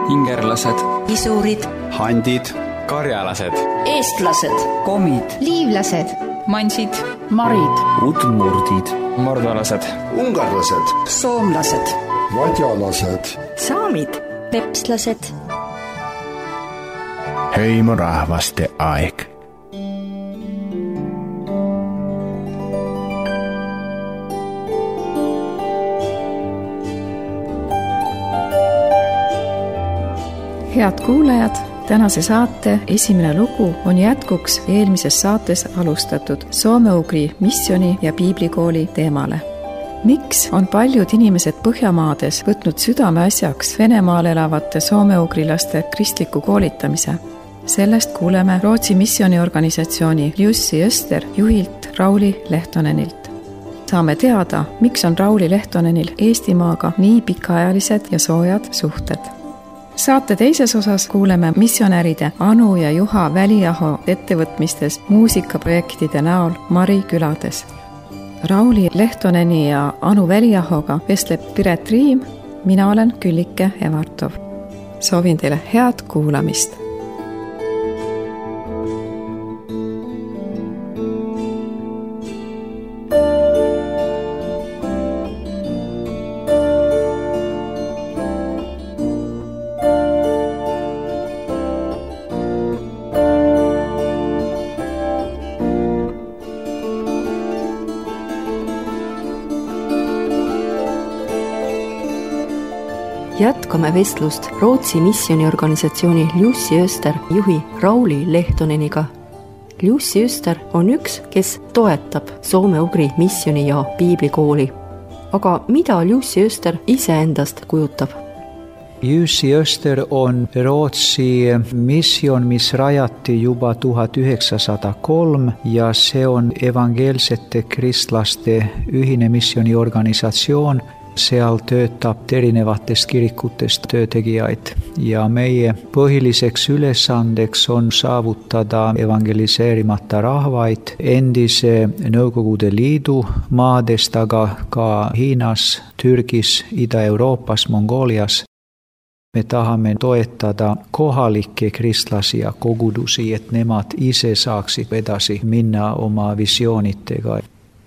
ingerlased, isurid, handid, karjalased, eestlased, komid, liivlased, mansid, marid, udmurdid, mordolased, ungarlased, soomlased, vadjalased, saamid, pepslased. Hõimurahvaste aeg. Head kuulajad, tänase saate esimene lugu on jätkuks eelmises saates alustatud soome-ugri missiooni ja piiblikooli teemale. Miks on paljud inimesed Põhjamaades võtnud südameasjaks Venemaal elavate soome-ugrilaste kristliku koolitamise? Sellest kuuleme Rootsi missioniorganisatsiooni Jussi Öster juhilt Rauli Lehtonenilt. Saame teada, miks on Rauli Lehtonenil Eestimaaga nii pikaajalised ja soojad suhted. Saate teises osas kuuleme missionäride Anu ja Juha Väliaho ettevõtmistes muusikaprojektide näol Mari külades. Rauli Lehtoneni ja Anu Väliahoga vestleb Piret Riim, mina olen Küllike Evartov. Soovin teile head kuulamist. Jätkame vestlust Rootsi missioniorganisatsiooni Jussi Öster juhi Rauli Lehtoneniga. Jussi Öster on üks, kes toetab soome-ugri missioni ja piiblikooli. Aga mida Jussi Öster iseendast kujutab? Jussi Öster on Rootsi missioon, mis rajati juba 1903 ja see on evangeelsete kristlaste ühine missioniorganisatsioon. Seal töötab erinevatest kirikutest töötegijaid ja meie põhiliseks ülesandeks on saavutada evangeliseerimata rahvaid endise Nõukogude Liidu maadest, aga ka Hiinas, Türgis, Ida-Euroopas, Mongoolias. Me tahame toetada kohalikke kristlasi ja kogudusi, et nemad ise saaksid edasi minna oma visioonitega.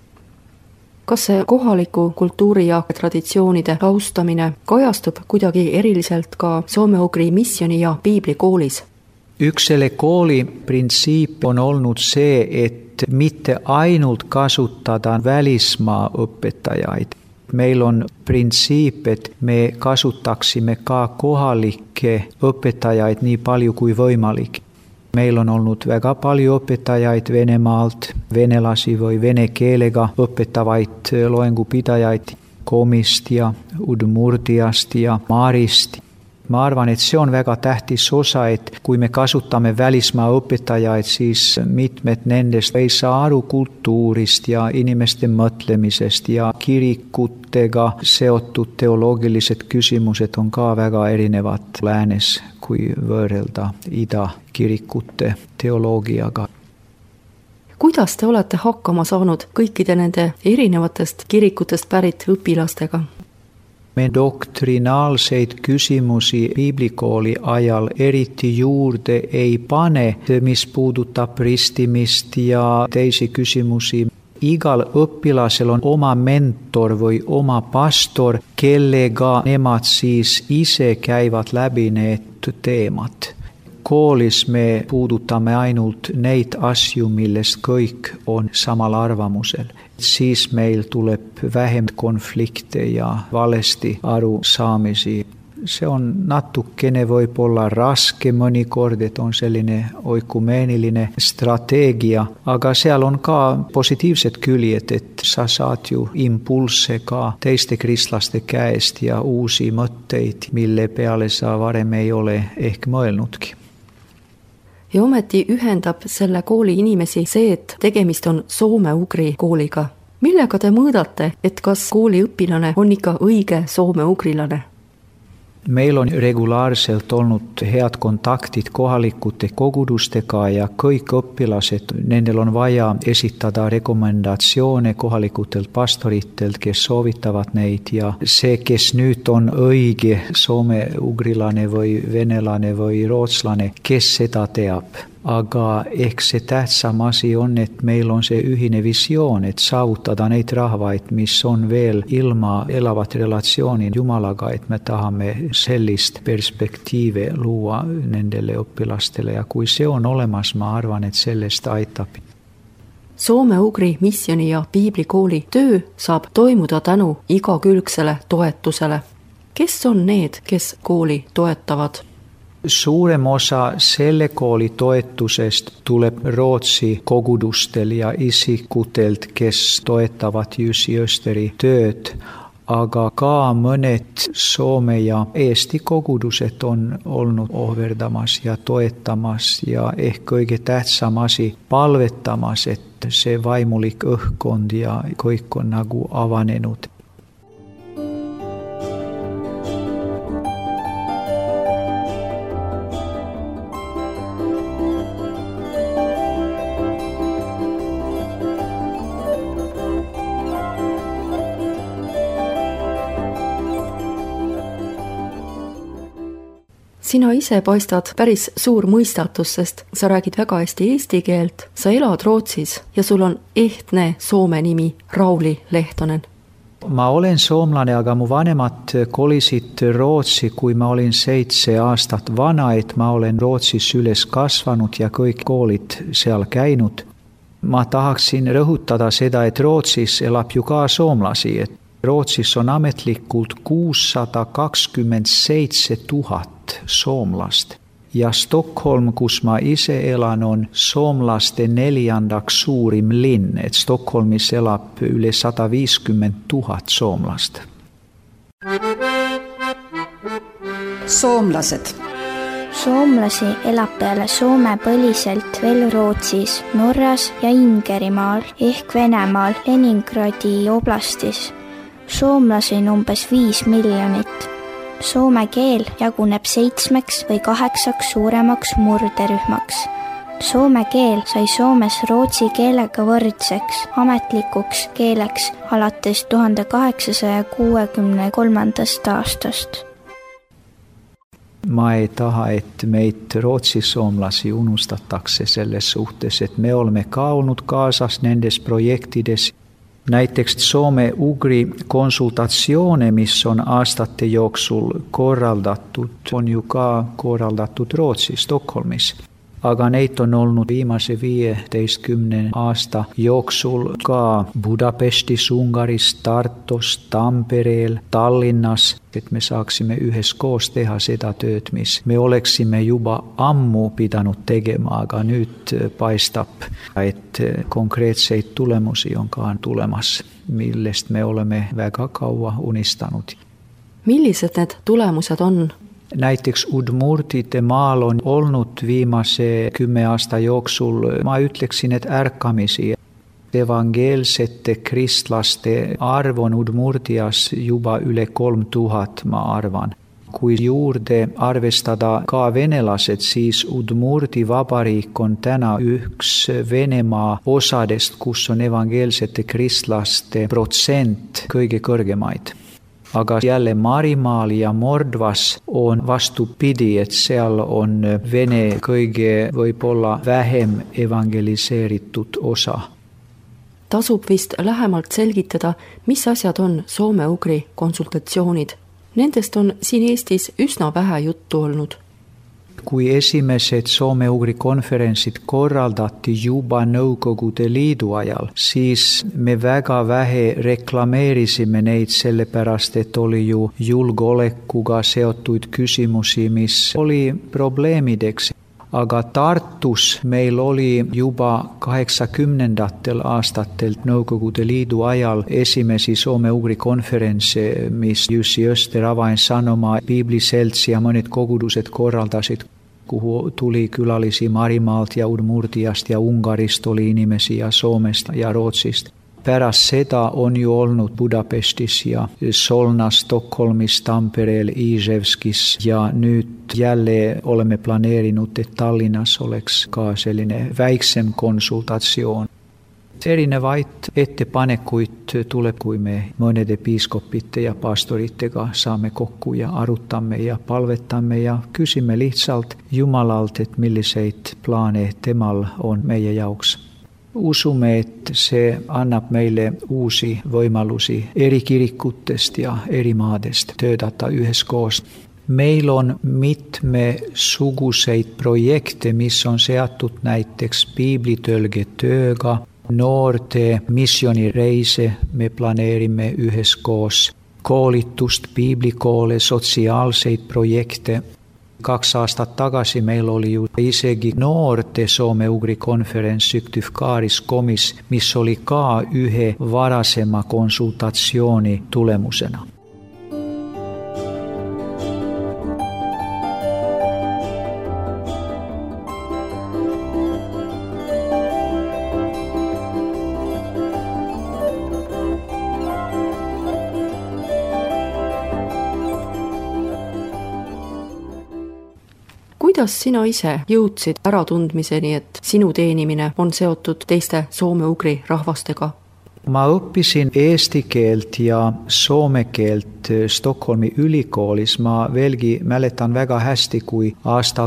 Kas see kohaliku kultuuri ja traditsioonide austamine kajastub kuidagi eriliselt ka soome-ugri missioni ja piiblikoolis? Üks selle kooli printsiip on olnud see, et mitte ainult kasutada välismaa õpetajaid. Meil on printsiip, et me kasutaksime ka kohalikke õpetajaid nii palju kui võimalik. Meil on olnud väga palju õpetajaid Venemaalt, venelasi või vene keelega õpetavaid loengupidajaid Komist ja Udmurdiast ja Marist. Ma arvan, et see on väga tähtis osa, et kui me kasutame välismaa õpetajaid, siis mitmed nendest ei saa aru kultuurist ja inimeste mõtlemisest ja kirikutega seotud teoloogilised küsimused on ka väga erinevad läänes, kui võrrelda ida kirikute teoloogiaga. Kuidas te olete hakkama saanud kõikide nende erinevatest kirikutest pärit õpilastega? Me doktrinaalseid küsimusi piiblikooli ajal eriti juurde ei pane, mis puudutab ristimist ja teisi küsimusi. Igal õpilasel on oma mentor või oma pastor, kellega nemad siis ise käivad läbi need teemad. Koolis me puudutame ainult neid asju, millest kõik on samal arvamusel. Siis meil tuleb vähem konflikte ja valesti arusaamisi. See on natukene võib-olla raske mõnikord, et on selline oikumeeniline strateegia, aga seal on ka positiivsed küljed, et sa saad ju impulsse ka teiste kristlaste käest ja uusi mõtteid, mille peale sa varem ei ole ehk mõelnudki. Ja ometi ühendab selle kooli inimesi see, et tegemist on soome-ugri kooliga. Millega te mõõdate, et kas kooli õpilane on ikka õige soome-ugrilane? Meil on regulaarselt olnud head kontaktid kohalikute kogudustega ja kõik õpilased, nendel on vaja esitada rekomendatsioone kohalikutelt pastoritelt, kes soovitavad neid ja see, kes nüüd on õige soome-ugrilane või venelane või rootslane, kes seda teab. Aga ehk see tähtsam asi on, et meil on see ühine visioon, et saavutada neid rahvaid, mis on veel ilma elavat relatsiooni Jumalaga, et me tahame sellist perspektiive luua nendele õpilastele ja kui see on olemas, ma arvan, et sellest aitab. Soome-Ugri missioni ja piiblikooli töö saab toimuda tänu igakülgsele toetusele. Kes on need, kes kooli toetavad? Suurem osa selle kooli toetusest tuleb Rootsi kogudustel ja isikutelt, kes toetavad Jussi Österi tööd, aga ka mõned Soome ja Eesti kogudused on olnud ohverdamas ja toetamas ja ehk kõige tähtsam asi palvetamas, et see vaimulik õhkkond ja kõik on nagu avanenud. Sina ise paistad päris suur mõistatus, sest sa räägid väga hästi eesti keelt, sa elad Rootsis ja sul on ehtne Soome nimi Rauli Lehtonen. Ma olen soomlane, aga mu vanemad kolisid Rootsi, kui ma olin 7 aastat vana, et ma olen Rootsis üles kasvanud ja kõik koolid seal käinud. Ma tahaksin rõhutada seda, et Rootsis elab ju ka soomlasi, et Rootsis on ametlikult 627 000 soomlast ja Stockholm, kus ma ise elan, on soomlaste 4. suurim linn, et Stockholmis elab üle 150 000 soomlast. Soomlased. Soomlasi elab peale Soome põliselt veel Rootsis, Norras ja Ingerimaal ehk Venemaal Leningradi oblastis. Soomlasi on umbes 5 miljonit. Soome keel jaguneb 7 või 8 suuremaks murderühmaks. Soome keel sai Soomes rootsi keelega võrdseks ametlikuks keeleks alates 1863. aastast. Ma ei taha, et meid Rootsi soomlasi unustatakse selles suhtes, et me oleme ka olnud kaasas nendes projektides. Näiteks Soome-Ugri konsultatsioone, mis on aastate jooksul korraldatud, on ju ka korraldatud Rootsi, Stockholmis. Aga neid on olnud viimase 15 aasta jooksul ka Budapestis, Ungaris, Tartus, Tampereel, Tallinnas, et me saaksime üheskoos teha seda tööd, mis me oleksime juba ammu pidanud tegema, aga nüüd paistab, et konkreetseid tulemusi on ka tulemas, millest me oleme väga kaua unistanud. Millised need tulemused on? Näiteks Udmurtide maal on olnud viimase 10 aasta jooksul, ma ütleksin, et ärkamisi. Evangeelsete kristlaste arv on Udmurtias juba üle 3000, ma arvan. Kui juurde arvestada ka venelased, siis Udmurti vabariik on täna üks Venemaa osadest, kus on evangeelsete kristlaste protsent kõige kõrgemaid. Aga jälle Marimaal ja Mordvas on vastupidi, et seal on vene kõige võib-olla vähem evangeliseeritud osa. Tasub vist lähemalt selgitada, mis asjad on Soome-Ugri konsultatsioonid. Nendest on siin Eestis üsna vähe juttu olnud. Kui esimesed Soome-Ugri konverentsid korraldati juba Nõukogude Liidu ajal, siis me väga vähe reklameerisime neid, sellepärast et oli ju julgeolekuga seotud küsimusi, mis oli probleemideks. Aga Tartus meil oli juba 80. aastatel Nõukogude Liidu ajal esimesi Soome-Ugri konverentse, mis Jussi Öster Avainsanoma, Piibliselts ja mõned kogudused korraldasid, kuhu tuli külalisi Marimaalt ja Udmurtiast ja Ungarist oli inimesi ja Soomest ja Rootsist. pärast seda on ju olnud Budapestis ja Solnas, Stockholmis, Tampereel, Iževskis ja nüüd jälle oleme planeerinud, et Tallinnas oleks ka selline väiksem konsultatsioon. Erinevaid ettepanekuid tuleb, kui me mõnede piiskopite ja pastoritega saame kokku ja arutame ja palvetame ja küsime lihtsalt Jumalalt, et milliseid plaane temal on meie jaoks. Usume, et see annab meile uusi võimalusi eri kirikutest ja eri maadest töötada üheskoos. Meil on mitmesuguseid projekte, mis on seatud näiteks piiblitõlgetööga, noorte missioonireise me planeerime üheskoos, koolitust, piiblikoole, sotsiaalseid projekte. 2 aastat tagasi meil oli ju isegi noorte soome-ugri konverents Syktyvkaaris komis, mis oli ka ühe varasema konsultatsiooni tulemusena. Kuidas sina ise jõudsid äratundmiseni, et sinu teenimine on seotud teiste soome-ugri rahvastega? Ma õppisin eesti keelt ja soome keelt Stockholmi ülikoolis. Ma veelgi mäletan väga hästi, kui aastal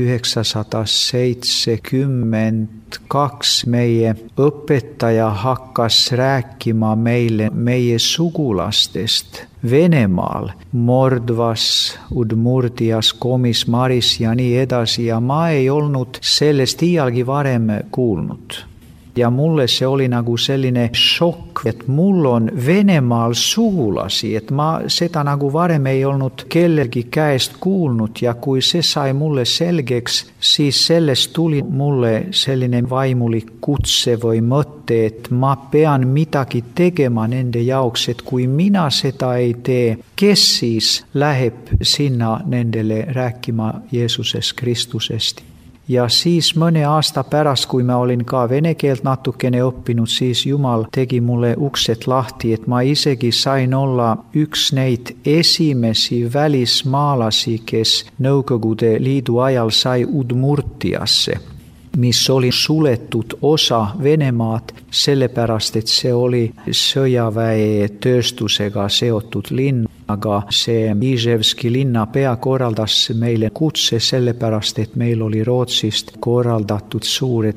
1972 meie õpetaja hakkas rääkima meile meie sugulastest Venemaal, Mordvas, Udmurtias, Komis, Maris ja nii edasi ja ma ei olnud sellest iialgi varem kuulnud. Ja mulle see oli nagu selline šokk, et mul on Venemaal sugulasi, et ma seda nagu varem ei olnud kellelgi käest kuulnud ja kui see sai mulle selgeks, siis sellest tuli mulle selline vaimulik kutse või mõte, et ma pean midagi tegema nende jaoks, et kui mina seda ei tee, kes siis läheb sinna nendele rääkima Jeesusest Kristusest. Ja siis mõne aasta pärast, kui ma olin ka vene keelt natukene õppinud, siis Jumal tegi mulle uksed lahti, et ma isegi sain olla üks neid esimesi välismaalasi, kes Nõukogude Liidu ajal sai Udmurtiasse, mis oli suletud osa Venemaad, sellepärast et see oli sõjaväe tööstusega seotud linn. Aga see Iževski linnapea korraldas meile kutse sellepärast, et meil oli Rootsist korraldatud suured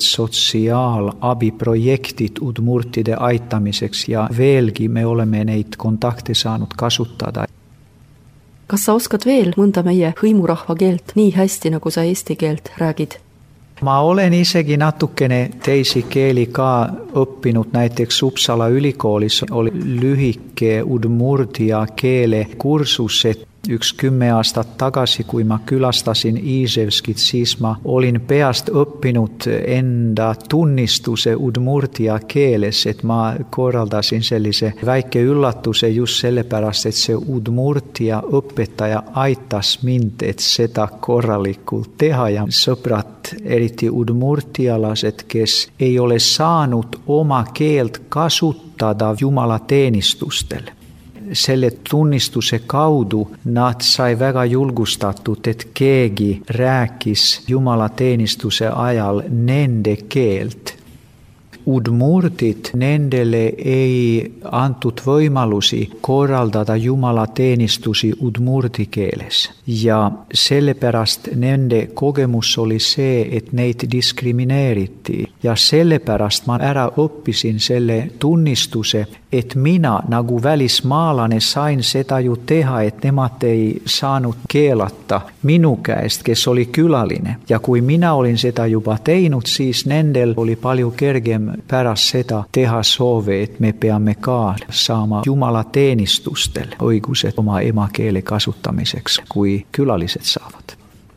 sotsiaalabiprojektid udmurtide aitamiseks ja veelgi me oleme neid kontakte saanud kasutada. Kas sa oskad veel mõnda meie hõimurahva keelt nii hästi, nagu sa eesti keelt räägid? Ma olen isegi natukene teisi keeli ka õppinud, näiteks Uppsala ülikoolis oli lühike udmurtia keele kursus, 10 aastat tagasi, kui ma külastasin Iževskit, siis ma olin peast õppinud enda tunnistuse udmurtia keeles, et ma korraldasin sellise väike üllatuse just sellepärast, et see udmurtia õpetaja aitas mind, et seda korralikult teha ja sõbrad, eriti udmurtialased, kes ei ole saanud oma keelt kasutada Jumala teenistustel. Selle tunnistuse kaudu nad sai väga julgustatud, et keegi rääkis Jumala teenistuse ajal nende keelt. Udmurtid, nendele ei antud võimalusi korraldada Jumala teenistusi udmurti keeles. Ja sellepärast nende kogemus oli see, et neid diskrimineeriti. Ja sellepärast ma ära õppisin selle tunnistuse, et mina nagu välismaalane sain seda ju teha, et nemad ei saanud keelata minu käest, kes oli külaline. Ja kui mina olin seda juba teinud, siis nendel oli palju kergem pärast seda teha soove, et me peame ka saama Jumala teenistustel õigused oma emakeele kasutamiseks, kui külalised saavad.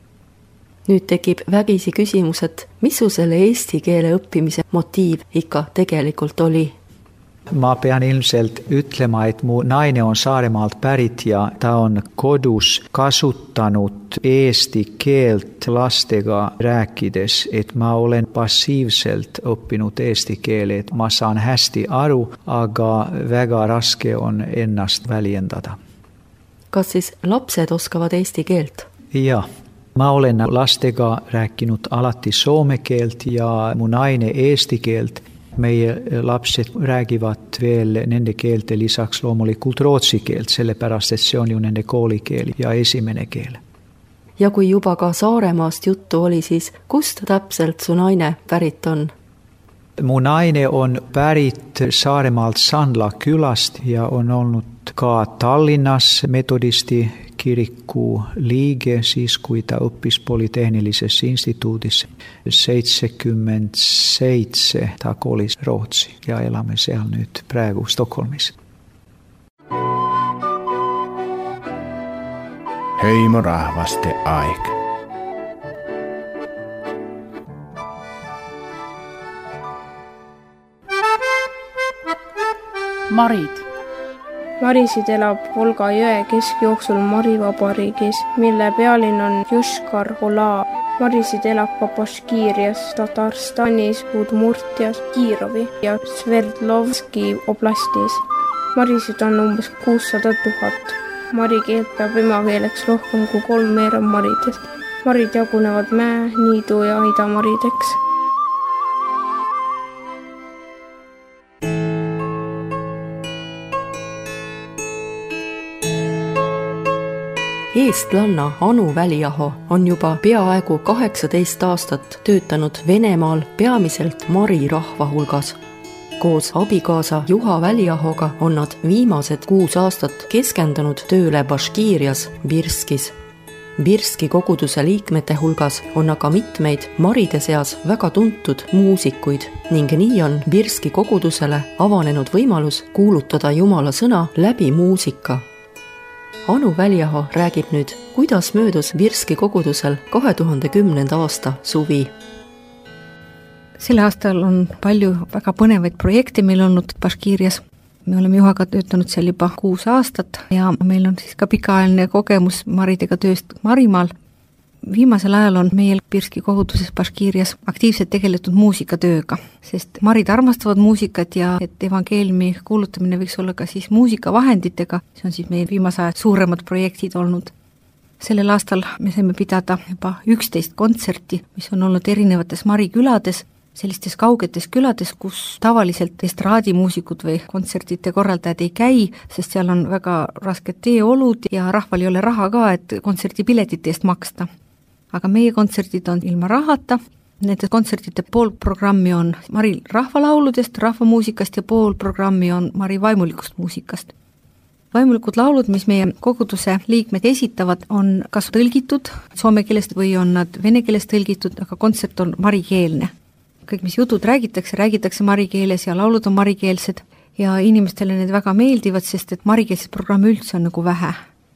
Nüüd tekib vägisi küsimus, et mis su selle eesti keele õppimise motiiv ikka tegelikult oli? Ma pean ilmselt ütlema, et mu naine on Saaremaalt pärit ja ta on kodus kasutanud eesti keelt lastega rääkides, et ma olen passiivselt õppinud eesti keele, et ma saan hästi aru, aga väga raske on ennast väljendada. Kas siis lapsed oskavad eesti keelt? Jah. Ma olen lastega rääkinud alati soome keelt ja mu naine eesti keelt. Meie lapsed räägivad veel nende keelte lisaks loomulikult rootsi keelt, sellepärast et see on ju nende koolikeel ja esimene keel. Ja kui juba ka Saaremaast juttu oli, siis kust täpselt su naine pärit on? Mu naine on pärit Saaremaalt Sandla külast ja on olnud ka Tallinnas metodisti kiriku liige, siis kui ta õppis Polytehnilises instituudis. 77 ta kolis Rootsi ja elame seal nüüd praegu Stockholmis. Heimo rahvaste aeg. Marid. Marisid elab Volga jõe keskjooksul Mari vabariigis, mille pealinn on Juškar-Ola. Marisid elab ka Baškiirias, Tatarstanis, Udmurtias, Kiirovi ja Sverdlovski oblastis. Marisid on umbes 600 000. Mari keelt peab emakeeleks rohkem kui 3/4 maridest. Marid jagunevad mäe, niidu ja aidamarideks. Eestlanna Anu Väliaho on juba peaaegu 18 aastat töötanud Venemaal peamiselt mari rahva hulgas. Koos abikaasa Juha Väliahoga on nad viimased 6 aastat keskendunud tööle Baškiirias Birskis. Birski koguduse liikmete hulgas on aga mitmeid maride seas väga tuntud muusikuid ning nii on Birski kogudusele avanenud võimalus kuulutada Jumala sõna läbi muusika. Anu Väliaho räägib nüüd, kuidas möödus Birski kogudusel 2010. aasta suvi. Sel aastal on palju väga põnevaid projekte meil olnud Baškiirias. Me oleme Juhaga töötanud seal juba 6 aastat ja meil on siis ka pikaajaline kogemus maridega tööst Marimaal. Viimasel ajal on meil Birski koguduses Baškiirias aktiivselt tegeletud muusikatööga, sest marid armastavad muusikat ja et evangeeliumi kuulutamine võiks olla ka siis muusikavahenditega, see on siis meie viimase aja suuremad projektid olnud. Sellel aastal me saime pidada juba 11 kontserti, mis on olnud erinevates Mari külades, sellistes kaugetes külades, kus tavaliselt estraadimuusikud või kontsertide korraldajad ei käi, sest seal on väga rasked teeolud ja rahval ei ole raha ka, et kontserdipiletite eest maksta. Aga meie kontserdid on ilma rahata. Nende kontsertide pool programmi on Mari rahvalauludest, rahvamuusikast ja pool programmi on Mari vaimulikust muusikast. Vaimulikud laulud, mis meie koguduse liikmed esitavad, on kas tõlgitud soome keelest või on nad vene keelest tõlgitud, aga kontsert on marikeelne. Kõik, mis jutud räägitakse marikeeles ja laulud on marikeelsed ja inimestele need väga meeldivad, sest et marikeelsed programmi üldse on nagu vähe.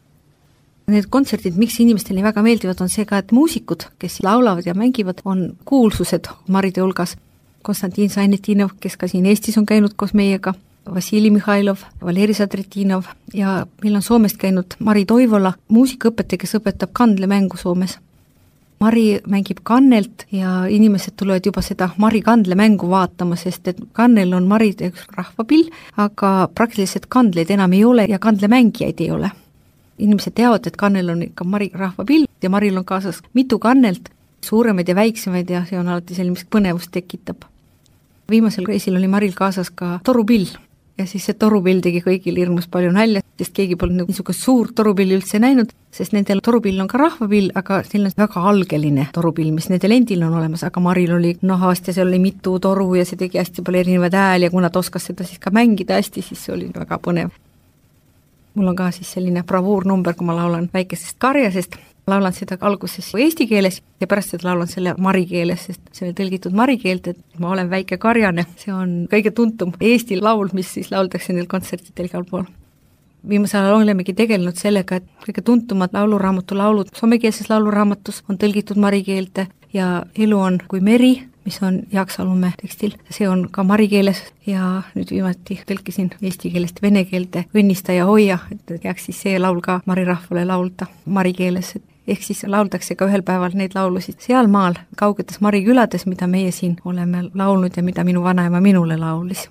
Need kontserdid, miks inimestele väga meeldivad, on see ka, et muusikud, kes laulavad ja mängivad, on kuulsused maride hulgas. Konstantin Sainetinov, kes ka siin Eestis on käinud koos meiega, Vassili Mihhailov, Valeri Sadretinov ja meil on Soomest käinud Mari Toivola, muusikaõpetaja, kes õpetab kandlemängu Soomes. Mari mängib kannelt ja inimesed tulevad juba seda Mari kandlemängu vaatama, sest et kannel on maride üks rahvapill, aga praktiliselt kandleid enam ei ole ja kandlemängijaid ei ole. Inimesed teavad, et kannel on ikka Mari rahvapill ja Maril on kaasas mitu kannelt, suuremaid ja väiksemaid ja see on alati selline, mis põnevust tekitab. Viimasel reisil oli Maril kaasas ka torupill ja siis see torupill tegi kõigil hirmus palju nalja, sest keegi polnud niisugust suurt torupilli üldse näinud, sest nendel torupill on ka rahvapill, aga seal on väga algeline torupill, mis nendel endil on olemas, aga Maril oli nahast ja seal oli mitu toru ja see tegi hästi palju erinevaid hääli ja kuna ta oskas seda siis ka mängida hästi, siis see oli väga põnev. Mul on ka siis selline bravuurnumber, kui ma laulan Väikesest karjasest. Laulan seda alguses eesti keeles ja pärast seda laulan selle mari keeles, sest see on tõlgitud mari keelt, et ma olen väike karjane. See on kõige tuntum Eesti laul, mis siis lauldakse neil kontsertidel igal pool. Viimasel ajal olemegi tegelenud sellega, et kõige tuntumad lauluraamatu laulud somekeelses lauluraamatus on tõlgitud mari keelte ja Elu on kui meri mis on Jaak Salumäe tekstil. See on ka mari keeles ja nüüd viimati tõlkisin eesti keelest vene keelde Õnnista ja hoia, et jääks siis see laul ka mari rahvale laulda mari keeles. Ehk siis lauldakse ka ühel päeval neid laulusid sealmaal, kaugetes mari külades, mida meie siin oleme laulnud ja mida minu vanaema minule laulis.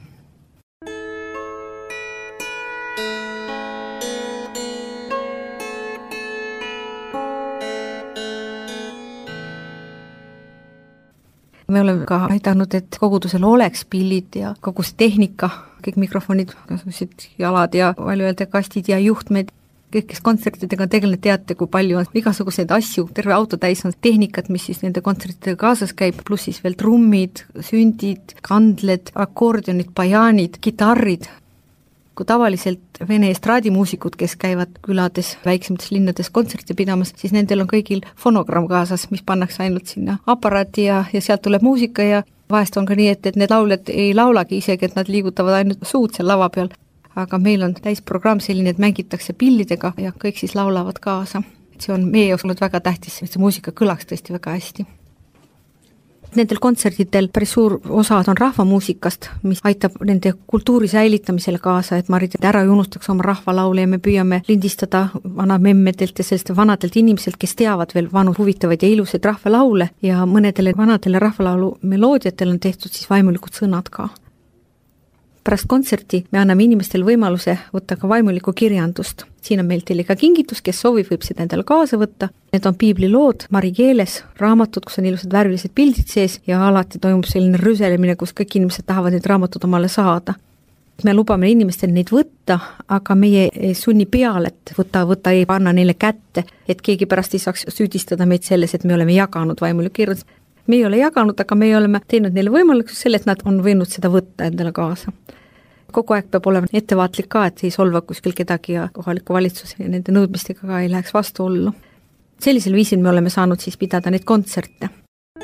Me oleme ka aidanud, et kogudusel oleks pillid ja kogu see tehnika, kõik mikrofonid, jalad ja palju öelda kastid ja juhtmed, kõik, kes kontsertidega tegelenud, teate, kui palju on igasuguseid asju, terve auto täis on tehnikat, mis siis nende kontsertidega kaasas käib, pluss siis veel trummid, sündid, kandled, akordionid, bajaanid, kitarrid. Kui tavaliselt vene estraadimuusikud, kes käivad külades, väiksemates linnades kontserti pidamas, siis nendel on kõigil fonogramm kaasas, mis pannakse ainult sinna aparaati ja sealt tuleb muusika ja vahest on ka nii, et need lauljad ei laulagi isegi, et nad liigutavad ainult suud seal lava peal. Aga meil on täisprogramm selline, et mängitakse pillidega ja kõik siis laulavad kaasa. See on meie jaoks olnud väga tähtis, et see muusika kõlaks tõesti väga hästi. Nendel kontsertidel päris suur osa on rahvamuusikast, mis aitab nende kultuuri säilitamisele kaasa, et marid ära ei unustaks oma rahvalaule ja me püüame lindistada vanamemmedelt ja selliste vanadelt inimeselt, kes teavad veel vanu huvitavaid ja ilusaid rahvalaule ja mõnedele vanadele rahvalaulu meloodiatel on tehtud siis vaimulikud sõnad ka. Pärast kontserti me anname inimestel võimaluse võtta ka vaimulikku kirjandust. Siin on meil teile ka kingitus, kes soovib, võib seda endale kaasa võtta. Need on piiblilood mari keeles, raamatud, kus on ilusad värvilised pildid sees ja alati toimub selline rüselemine, kus kõik inimesed tahavad need raamatud omale saada. Me lubame inimestel neid võtta, aga meie ei sunni peale, et võta, ei panna neile kätte, et keegi pärast ei saaks süüdistada meid selles, et me oleme jaganud vaimulikku kirjandust. Me ei ole jaganud, aga me oleme teinud neile võimalikuks selle, et nad on võinud seda võtta endale kaasa. Kogu aeg peab olema ettevaatlik ka, et ei solva kuskil kedagi ja kohaliku valitsus ja nende nõudmistega ka ei läheks vastuollu. Sellisel viisil me oleme saanud siis pidada neid kontserte.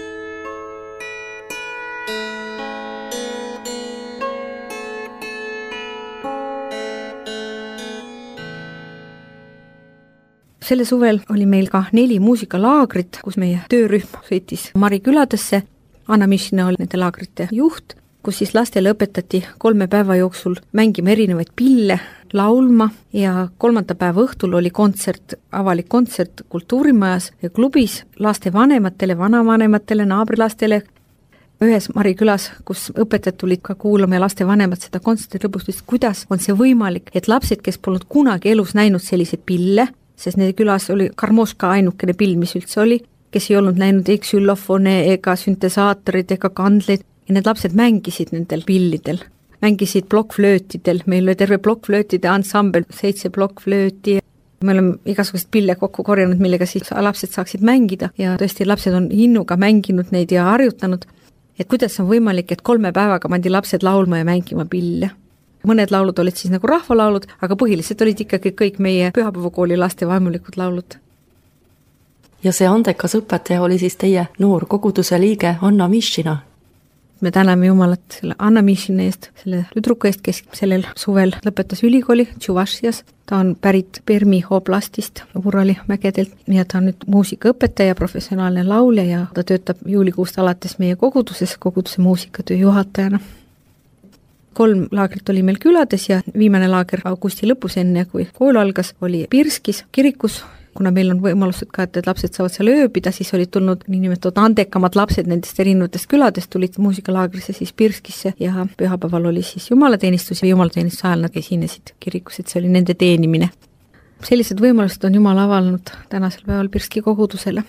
Selle suvel oli meil ka 4 muusikalaagrit, kus meie töörühm sõitis Mari küladesse. Anna Mišina oli nende laagrite juht, kus siis lastele õpetati 3 päeva jooksul mängima erinevaid pille, laulma ja 3. päeva õhtul oli kontsert, avalik kontsert kultuurimajas ja klubis laste vanematele, vanavanematele, naabrilastele. Ühes Mari külas, kus õpetajad tulid ka kuulama ja laste vanemad seda kontserti lõpus, kuidas on see võimalik, et lapsed, kes polnud kunagi elus näinud selliseid pille, sest nende külas oli Karmoška ainukene pill, mis üldse oli, kes ei olnud näinud ei ksülofone ega süntesaatorid ega kandleid ja need lapsed mängisid nendel pillidel, mängisid plokkflöötidel, meil oli terve plokkflöötide ansambel, 7 plokkflööti, me oleme igasugust pille kokku korjanud, millega siis lapsed saaksid mängida ja tõesti lapsed on innuga mänginud neid ja harjutanud, et kuidas on võimalik, et 3 päevaga pandi lapsed laulma ja mängima pille. Mõned laulud olid siis nagu rahvalaulud, aga põhiliselt olid ikkagi kõik meie pühapäevakooli laste vaimulikud laulud. Ja see andekas õpetaja oli siis teie noor koguduse liige Anna Mišina. Me täname Jumalat selle Anna Mišina eest, selle tüdruku eest, kes sellel suvel lõpetas ülikooli Tšuvašias. Ta on pärit Permi oblastist, Urali mägedelt, nii et ta on nüüd muusikaõpetaja, professionaalne laulja ja ta töötab juulikuust alates meie koguduses, koguduse muusikatöö juhatajana. 3 laagrit oli meil külades ja viimane laager augusti lõpus enne, kui kool algas, oli Pirskis kirikus. Kuna meil on võimalused ka, et lapsed saavad seal ööbida, siis olid tulnud niinimetatud andekamad lapsed nendest erinevatest küladest, tulid muusikalaagrisse siis Pirskisse ja pühapäeval oli siis jumalateenistus ja jumalateenistuse ajal nad esinesid kirikus, et see oli nende teenimine. Sellised võimalused on Jumal avaldanud tänasel päeval Pirski kogudusele.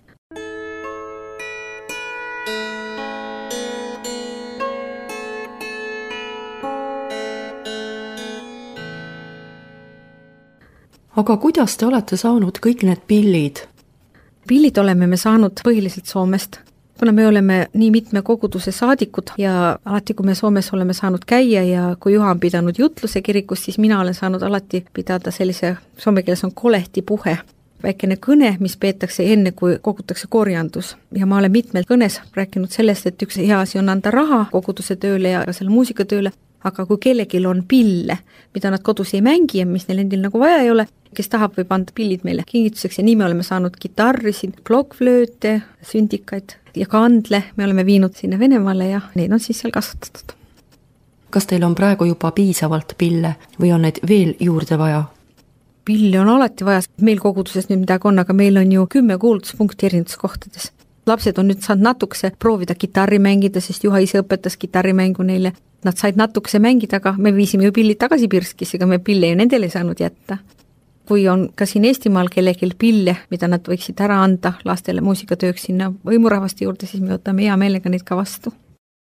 Aga kuidas te olete saanud kõik need pillid? Pillid oleme me saanud põhiliselt Soomest. Kuna me oleme nii mitme koguduse saadikud ja alati, kui me Soomes oleme saanud käia ja kui Juha on pidanud jutluse kirikus, siis mina olen saanud alati pidada sellise, soome keeles on kolehtipuhe, väikene kõne, mis peetakse enne, kui kogutakse korjandus. Ja ma olen mitmel kõnes rääkinud sellest, et üks hea asi on anda raha koguduse tööle ja selle muusikatööle, aga kui kellegil on pille, mida nad kodus ei mängi ja mis neil endil nagu vaja ei ole, kes tahab, võib anda pillid meile kingituseks ja nii me oleme saanud kitarrisid, plokkflööte, sündikaid ja kandle me oleme viinud sinna Venemaale ja neid on siis seal kasvatatud. Kas teil on praegu juba piisavalt pille või on neid veel juurde vaja? Pille on alati vaja, meil koguduses nüüd midagi on, aga meil on ju 10 kuulutuspunkti erinevates kohtades. Lapsed on nüüd saanud natukese proovida kitarri mängida, sest Juha ise õpetas kitarrimängu neile. Nad said natukese mängida, aga me viisime ju pillid tagasi Pirskisse, aga me pille ju nendele ei saanud jätta. Kui on ka siin Eestimaal kellelgi pille, mida nad võiksid ära anda lastele muusikatööks sinna võimurahvaste juurde, siis me võtame hea meelega neid ka vastu.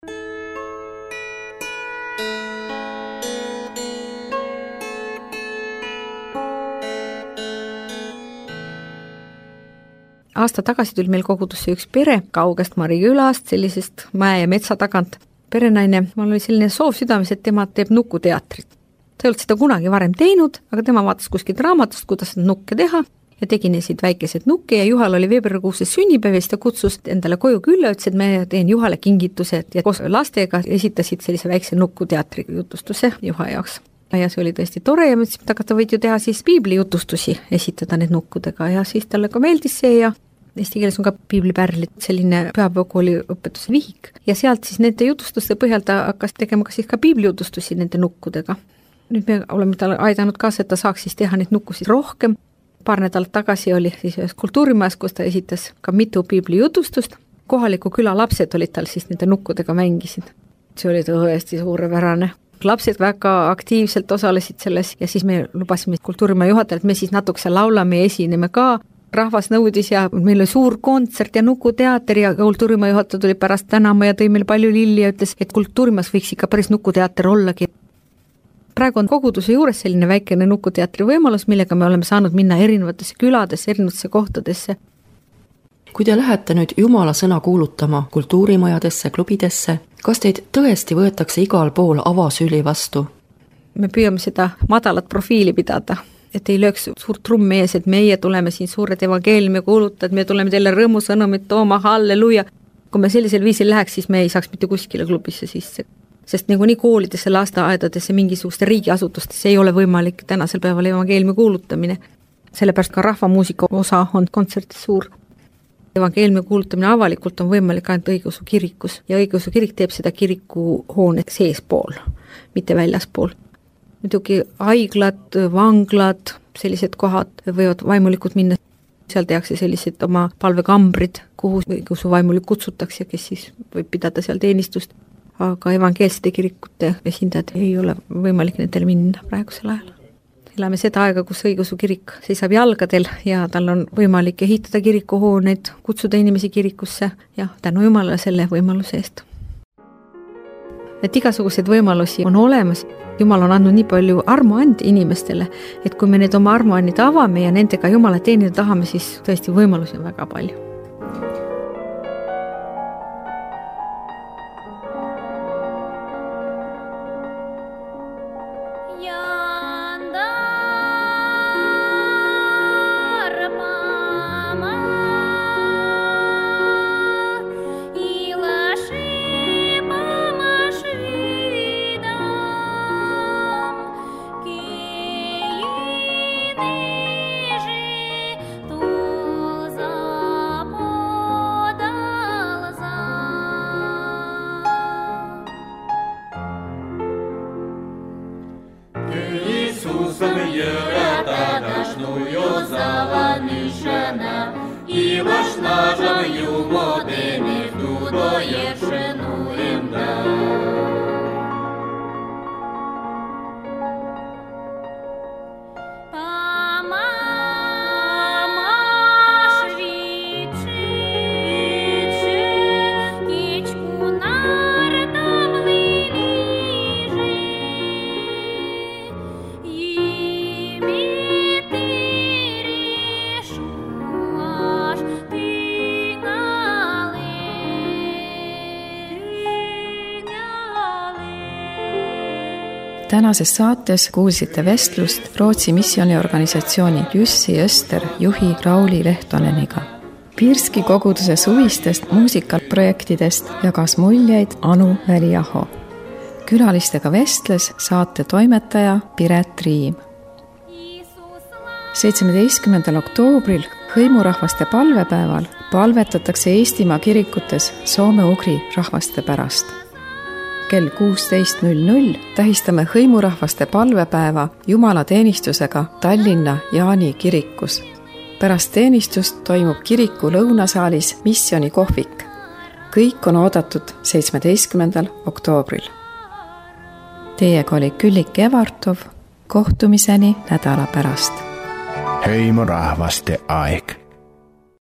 Aasta tagasi tuli meil kogudusse üks pere kaugest Marikülast, sellisest mäe ja metsa tagant. Perenaine, mul oli selline soov südames, et tema teeb nukuteatrit. Ta ei olnud seda kunagi varem teinud, aga tema vaatas kuskilt raamatust, kuidas seda nukke teha ja tegi nesid väikesed nukke ja Juhal oli veebruarikuuses sünnipäev ja ta kutsus endale koju külla, ütles, et me teen Juhale kingitused ja koos lastega esitasid sellise väikse nukuteatri jutustuse Juha jaoks. Ja see oli tõesti tore ja me ütlesin, et ta võid ju teha siis piiblijutustusi, esitada need nukkudega ja siis talle ka meeldis see ja eesti keeles on ka piiblipärlid, selline pühapäevakooli õpetuse vihik ja sealt siis nende jutustuste põhjal ta hakkas tegema ka siis ka piiblijutustusi nende nukkudega. Nüüd me oleme talle aidanud kaasa, et ta saaks siis teha neid nukkusid rohkem. Paar nädalat tagasi oli siis ühes kultuurimajas, kus ta esitas ka mitu piiblijutustust. Kohaliku küla lapsed olid tal siis nende nukkudega mängisid. See oli tõesti suurepärane. Lapsed väga aktiivselt osalesid selles ja siis me lubasime kultuurimaja juhatajalt, et me siis natukese laulame ja esineme ka. Rahvas nõudis ja meil oli suur kontsert ja nukuteater ja kultuurimaja juhataja tuli pärast tänama ja tõi meil palju lilli ja ütles, et kultuurimajas võiks ikka päris nukuteater ollagi. Praegu on koguduse juures selline väikene nukuteatri võimalus, millega me oleme saanud minna erinevatesse küladesse, erinevatesse kohtadesse. Kui te lähete nüüd Jumala sõna kuulutama kultuurimajadesse, klubidesse, kas teid tõesti võetakse igal pool avasüli vastu? Me püüame seda madalat profiili pidada, et ei lööks suurt trummi ees, et meie tuleme siin suured evangeeliumi kuulutajad, me tuleme teile rõõmusõnumit tooma, halleluja. Kui me sellisel viisil läheks, siis me ei saaks mitte kuskile klubisse sisse. Sest nii koolidesse, lasteaedadesse, mingisuguste riigiasutustesse ei ole võimalik tänasel päeval evangeeliumi kuulutamine. Sellepärast ka rahvamuusika osa on kontsertis suur. Evangeeliumi kuulutamine avalikult on võimalik ainult õigeusu kirikus ja õigeusu kirik teeb seda kirikuhoone seespool, mitte väljaspool. Muidugi haiglad, vanglad, sellised kohad võivad vaimulikud minna. Seal tehakse sellised oma palvekambrid, kuhu õigeusu vaimulik kutsutakse, kes siis võib pidada seal teenistust. Aga evangeelsete kirikute esindajad ei ole võimalik nendele minna praegusel ajal. Elame seda aega, kus õigeusu kirik seisab jalgadel ja tal on võimalik ehitada kirikuhooneid, kutsuda inimesi kirikusse ja tänu Jumalale selle võimaluse eest. Et igasuguseid võimalusi on olemas. Jumal on andnud nii palju armuandi inimestele, et kui me need oma armuannid avame ja nendega Jumala teenida tahame, siis tõesti võimalusi on väga palju. Tänases saates kuulsite vestlust Rootsi missioniorganisatsiooni Jussi Öster juhi Rauli Lehtoneniga. Pirski koguduse suvistest muusikaprojektidest jagas muljeid Anu Väliaho. Külalistega vestles saate toimetaja Piret Riim. 17. oktoobril hõimurahvaste palvepäeval palvetatakse Eestimaa kirikutes soome-ugri rahvaste pärast. Kell 16.00 tähistame hõimurahvaste palvepäeva jumalateenistusega Tallinna Jaani kirikus. Pärast teenistust toimub kiriku lõunasaalis missionikohvik. Kõik on oodatud 17. oktoobril. Teiega oli Külliki Evartov. Kohtumiseni nädala pärast. Heimorahvaste aeg.